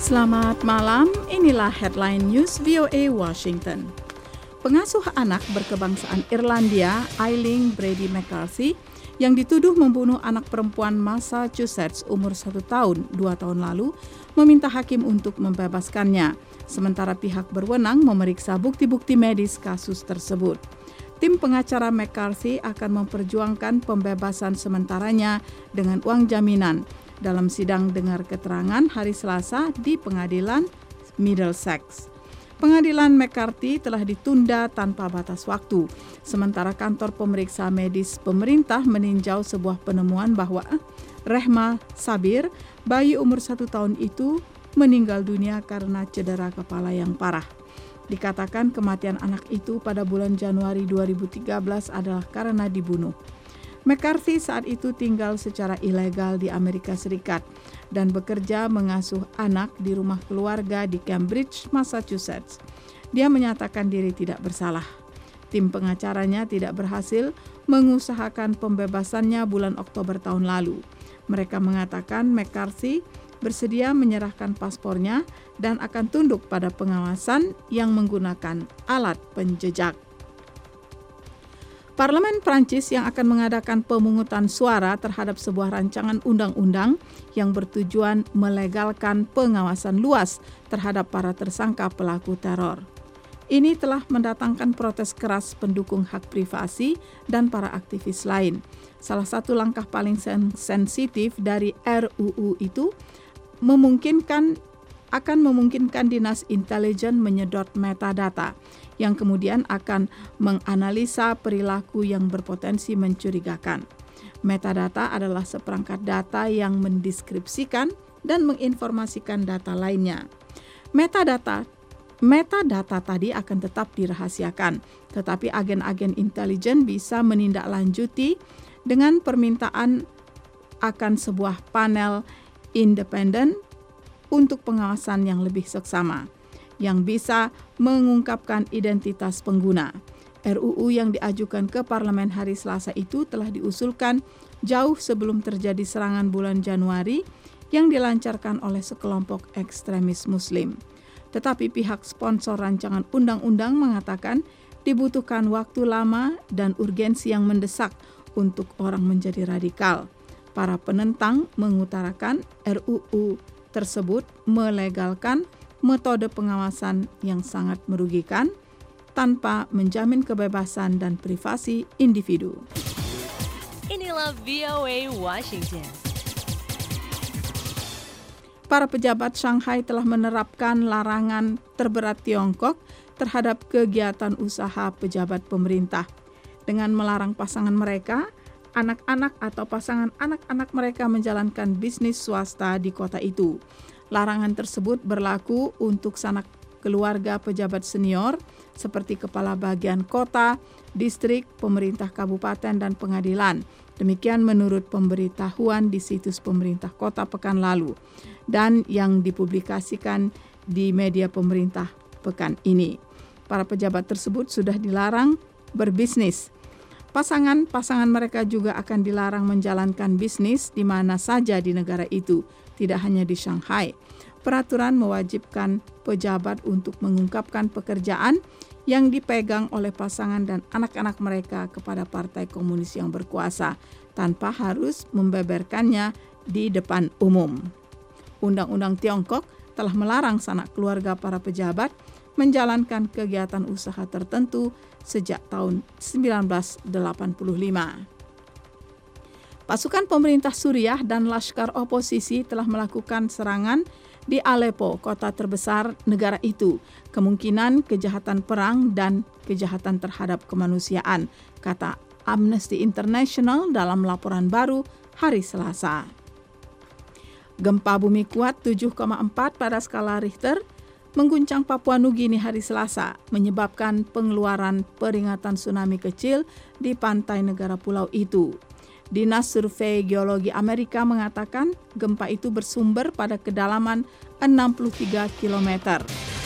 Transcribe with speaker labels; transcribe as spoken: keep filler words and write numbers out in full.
Speaker 1: Selamat malam, inilah Headline News V O A Washington. Pengasuh anak berkebangsaan Irlandia, Eileen Brady McCarthy, yang dituduh membunuh anak perempuan Massachusetts umur satu tahun dua tahun lalu, meminta hakim untuk membebaskannya, sementara pihak berwenang memeriksa bukti-bukti medis kasus tersebut. Tim pengacara McCarthy akan memperjuangkan pembebasan sementaranya dengan uang jaminan dalam sidang dengar keterangan hari Selasa di pengadilan Middlesex. Pengadilan McCarthy telah ditunda tanpa batas waktu, sementara kantor pemeriksa medis pemerintah meninjau sebuah penemuan bahwa Rehma Sabir, bayi umur satu tahun itu, meninggal dunia karena cedera kepala yang parah. Dikatakan kematian anak itu pada bulan Januari dua ribu tiga belas adalah karena dibunuh. McCarthy saat itu tinggal secara ilegal di Amerika Serikat dan bekerja mengasuh anak di rumah keluarga di Cambridge, Massachusetts. Dia menyatakan diri tidak bersalah. Tim pengacaranya tidak berhasil mengusahakan pembebasannya bulan Oktober tahun lalu. Mereka mengatakan McCarthy bersedia menyerahkan paspornya dan akan tunduk pada pengawasan yang menggunakan alat penjejak. Parlemen Prancis yang akan mengadakan pemungutan suara terhadap sebuah rancangan undang-undang yang bertujuan melegalkan pengawasan luas terhadap para tersangka pelaku teror. Ini telah mendatangkan protes keras pendukung hak privasi dan para aktivis lain. Salah satu langkah paling sen- sensitif dari R U U itu memungkinkan akan memungkinkan dinas intelijen menyedot metadata yang kemudian akan menganalisa perilaku yang berpotensi mencurigakan. Metadata adalah seperangkat data yang mendeskripsikan dan menginformasikan data lainnya. Metadata metadata tadi akan tetap dirahasiakan, tetapi agen-agen intelijen bisa menindaklanjuti dengan permintaan akan sebuah panel independen untuk pengawasan yang lebih seksama, yang bisa mengungkapkan identitas pengguna. R U U yang diajukan ke parlemen hari Selasa itu telah diusulkan jauh sebelum terjadi serangan bulan Januari yang dilancarkan oleh sekelompok ekstremis Muslim. Tetapi pihak sponsor rancangan undang-undang mengatakan dibutuhkan waktu lama dan urgensi yang mendesak untuk orang menjadi radikal. Para penentang mengutarakan R U U tersebut melegalkan metode pengawasan yang sangat merugikan tanpa menjamin kebebasan dan privasi individu.
Speaker 2: Inilah V O A Washington.
Speaker 1: Para pejabat Shanghai telah menerapkan larangan terberat Tiongkok terhadap kegiatan usaha pejabat pemerintah dengan melarang pasangan mereka, anak-anak atau pasangan anak-anak mereka menjalankan bisnis swasta di kota itu. Larangan tersebut berlaku untuk sanak keluarga pejabat senior seperti kepala bagian kota, distrik, pemerintah kabupaten, dan pengadilan. Demikian menurut pemberitahuan di situs pemerintah kota pekan lalu dan yang dipublikasikan di media pemerintah pekan ini. Para pejabat tersebut sudah dilarang berbisnis. Pasangan-pasangan mereka juga akan dilarang menjalankan bisnis di mana saja di negara itu, tidak hanya di Shanghai. Peraturan mewajibkan pejabat untuk mengungkapkan pekerjaan yang dipegang oleh pasangan dan anak-anak mereka kepada partai komunis yang berkuasa, tanpa harus membeberkannya di depan umum. Undang-undang Tiongkok telah melarang sanak keluarga para pejabat menjalankan kegiatan usaha tertentu sejak tahun sembilan belas delapan puluh lima. Pasukan pemerintah Suriah dan laskar oposisi telah melakukan serangan di Aleppo, kota terbesar negara itu. Kemungkinan kejahatan perang dan kejahatan terhadap kemanusiaan, kata Amnesty International dalam laporan baru hari Selasa. Gempa bumi kuat tujuh koma empat pada skala Richter mengguncang Papua Nugini hari Selasa, menyebabkan pengeluaran peringatan tsunami kecil di pantai negara pulau itu. Dinas Survei Geologi Amerika mengatakan gempa itu bersumber pada kedalaman enam puluh tiga kilometer